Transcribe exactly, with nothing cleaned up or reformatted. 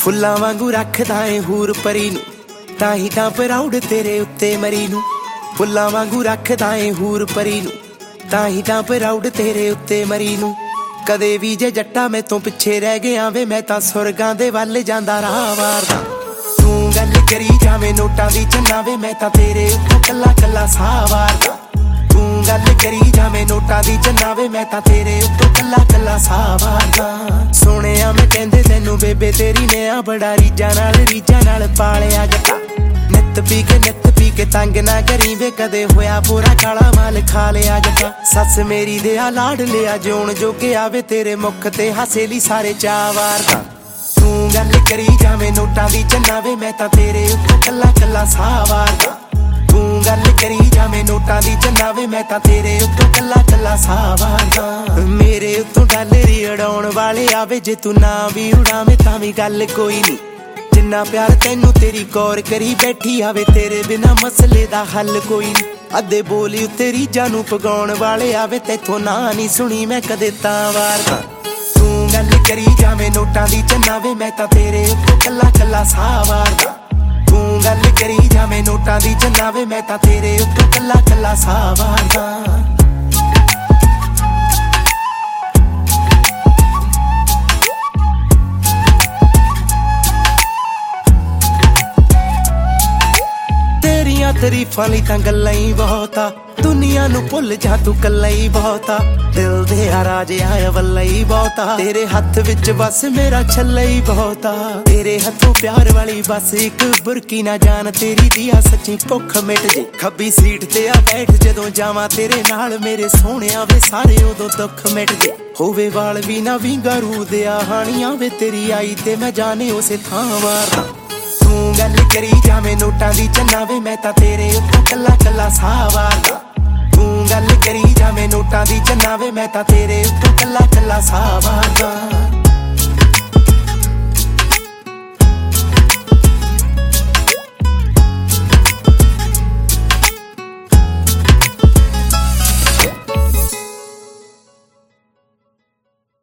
ਫੁੱਲਾਂ ਵਾਂਗੂ ਰੱਖਦਾ ਏ ਹੂਰ ਪਰੀ ਨੂੰ, ਤਾਂ ਹੀ ਤਾਂ ਪ੍ਰਾਊਡ ਤੇਰੇ ਉੱਤੇ ਮਰੀ ਨੂੰ। ਫੁੱਲਾਂ ਵਾਂਗੂ ਰੱਖਦਾ ਏ ਹੂਰ ਪਰੀ ਨੂੰ, ਤਾਂ ਹੀ ਤਾਂ ਪ੍ਰਾਊਡ ਤੇਰੇ ਉੱਤੇ ਮਰੀ ਨੂੰ। ਕਦੇ ਵੀ ਜੇ ਜੱਟਾ ਮੈਂ ਤੋਂ ਪਿੱਛੇ ਰਹਿ ਗਿਆ ਵੇ, ਮੈਂ ਤਾਂ ਸੁਰਗਾਂ ਦੇ ਵੱਲ ਜਾਂਦਾ ਰਾਹ ਵਾਰਦਾ। ਤੂੰ ਗੱਲ ਕਰੀ ਜਾਵੇਂ ਨੋਟਾਂ ਦੀ ਚੰਨਾ ਵੇ, ਮੈਂ ਤਾਂ ਤੇਰੇ ਉੱਤੋਂ ਕੱਲਾ ਕੱਲਾ ਸਾਹ ਵਾਰਦਾ। ਤੂੰ ਗੱਲ ਕਰੀ ਜਾਵੇਂ ਨੋਟਾਂ ਦੀ ਚੰਨਾ ਵੇ, ਮੈਂ ਤਾਂ ਤੇਰੇ ਉੱਤੋਂ ਕੱਲਾ ਕੱਲਾ ਸਾਹ ਵਾਰਦਾ। ਸੁਣਿਆ ਮੈਂ ਕਹਿੰਦੇ ਤੈਨੂੰ ਬੇਬੇ ਤੇਰੀ ਨੇ ਆ ਬੜਾ ਰੀਝਾਂ ਨਾਲ ਰੀਝਾਂ ਨਾਲ ਪਾਲਿਆ ਜੱਟਾ। ਨਿੱਤ ਪੀ ਕੇ ਨਿੱਤ ਪੀ ਕੇ ਤੰਗ ਨਾ ਕਰੀ ਵੇ, ਕਦੇ ਹੋਇਆ ਪੂਰਾ ਕਾਲਾ ਮਾਲ ਖਾ ਲਿਆ ਜੱਟਾ। ਸੱਸ ਮੇਰੀ ਦੇ ਆ ਲਾਡ ਲਿਆ ਜਿਉਣ ਜੋਗੇ ਆਵੇ, ਤੇਰੇ ਮੁੱਖ ਤੇ ਹਾਸੇ ਲਈ ਸਾਰੇ ਚਾਅ ਵਾਰਦਾ। ਤੂੰ ਗੱਲ ਕਰੀ ਜਾਵੇਂ ਨੋਟਾਂ ਦੀ ਚੰਨਾ ਵੇ, ਮੈਂ ਤਾਂ ਤੇਰੇ ਉੱਤੋਂ ਕੱਲਾ ਕੱਲਾ ਸਾਹ ਵਾਰਦਾ। ਤੂੰ ਗੱਲ ਕਰੀ ਜਾਵੇਂ ਨੋਟਾਂ ਦੀ ਚੰਨਾ ਵੇ, ਮੈਂ ਤਾਂ ਤੇਰੇ ਉੱਤੋਂ ਕੱਲਾ ਕੱਲਾ ਸਾਹ ਵਾਰਦਾ। ਮੇਰੇ ਉੱਤੋਂ ਡਾਲਰੀ ਉਡਾਉਣ ਵਾਲੇ ਆਵੇ, ਜੇ ਤੂੰ ਨਾ ਵੀ ਉਡਾਵੇਂ ਤਾਂ ਵੀ ਗੱਲ ਕੋਈ ਨੀ। ਜਿੰਨਾ ਪਿਆਰ ਤੈਨੂੰ ਤੇਰੀ ਕੌਰ ਕਰੀ ਬੈਠੀ ਆਵੇ, ਤੇਰੇ ਬਿਨਾ ਮਸਲੇ ਦਾ ਹੱਲ ਕੋਈ ਨੀ। ਅੱਧੇ ਬੋਲੀ ਉੱਤੇ ਰੀਝਾਂ ਨੂੰ ਪਗਾਉਣ ਵਾਲੇ ਆਵੇ, ਤੈਥੋਂ ਨਾ ਨੀ ਸੁਣੀ ਮੈਂ ਕਦੇ ਤਾਂ ਵਾਰਦਾ। ਤੂੰ ਗੱਲ ਕਰੀ ਜਾਵੇਂ ਨੋਟਾਂ ਦੀ ਚੰਨਾ ਵੇ, ਮੈਂ ਤਾਂ ਤੇਰੇ ਉੱਤੋਂ ਕੱਲਾ ਕੱਲਾ ਸਾਹ ਵਾਰਦਾ। ਤੂੰ ਗੱਲ ਕਰੀ ਜਾਵੇਂ ਨੋਟਾਂ ਦੀ ਚੰਨਾ ਵੇ, ਮੈਂ ਤਾਂ ਤੇਰੇ ਉੱਤੋਂ ਕੱਲਾ ਕੱਲਾ ਸਾਹ ਵਾਰਦਾ। ਤਰੀਫਾਂ ਲਈ ਤਾਂ ਗੱਲਾਂ ਹੀ ਬਹੁਤਾ, ਦੁਨੀਆ ਨੂੰ ਭੁੱਲ ਜਾ ਤੂੰ ਕੱਲਾ ਹੀ ਬਹੁਤਾ। ਦਿਲ ਦੇ ਆ ਰਾਜ ਆਇਆ ਵੱਲਾ ਹੀ ਬਹੁਤਾ, ਤੇਰੇ ਹੱਥ ਵਿੱਚ ਬਸ ਮੇਰਾ ਛੱਲਾ ਹੀ ਬਹੁਤਾ। ਤੇਰੇ ਹੱਥੋਂ ਪਿਆਰ ਵਾਲੀ ਬਸ ਇੱਕ ਬੁਰਕੀ ਨਾ ਜਾਨ, ਤੇਰੀ ਦੀਆ ਸੱਚੀ ਭੁੱਖ ਮਿਟ ਜੇ। ਖੱਬੀ ਸੀਟ ਤੇ ਆ ਬੈਠ ਜਦੋਂ ਜਾਵਾਂ ਤੇਰੇ ਨਾਲ, ਮੇਰੇ ਸੋਹਣਿਆ ਵੇ ਸਾਰੇ ਉਦੋਂ ਦੁੱਖ ਮਿਟ ਜੇ। ਹੋਵੇ ਵਾਲ ਵੀ ਨਾ ਵਿੰਗਾ ਰੂ ਦੇ ਆ ਹਾਣੀਆਂ ਵੇ, ਤੇਰੀ ਆਈ ਤੇ ਮੈਂ ਜਾਣੇ ਉਸੇ ਥਾਂ ਵਾਰਦਾ। ਤੂੰ ਗੱਲ ਕਰੀ ਜਾਵੇਂ ਨੋਟਾਂ ਦੀ ਚੰਨਾ ਵੇ, ਮੈਂ ਤਾਂ ਤੇਰੇ ਉੱਤੋਂ ਕੱਲਾ ਕੱਲਾ ਸਾਹ ਵਾਰਦਾ। ਤੂੰ ਗੱਲ ਕਰੀ ਜਾਵੇਂ ਨੋਟਾਂ ਦੀ ਚੰਨਾ ਵੇ, ਮੈਂ ਤਾਂ ਤੇਰੇ ਉੱਤੋਂ ਕੱਲਾ ਕੱਲਾ ਸਾਹ ਵਾਰਦਾ।